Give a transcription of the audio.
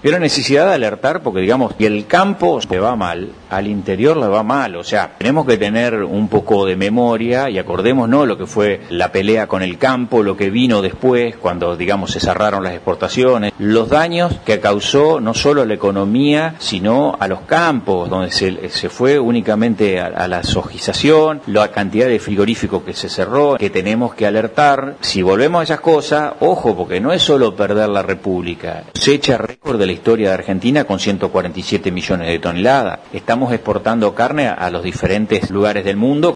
Pero necesidad de alertar porque, digamos, y el campo le va mal, al interior le va mal. O sea, tenemos que tener un poco de memoria y acordémonos lo que fue la pelea con el campo, lo que vino después, cuando, digamos, se cerraron las exportaciones, los daños que causó no solo a la economía, sino a los campos, donde se fue únicamente a la sojización, la cantidad de frigoríficos que se cerró, que tenemos que alertar. Si volvemos a esas cosas, ojo, porque no es solo perder la República. Cosecha récord de la historia de Argentina con 147 millones de toneladas. Estamos exportando carne a los diferentes lugares del mundo.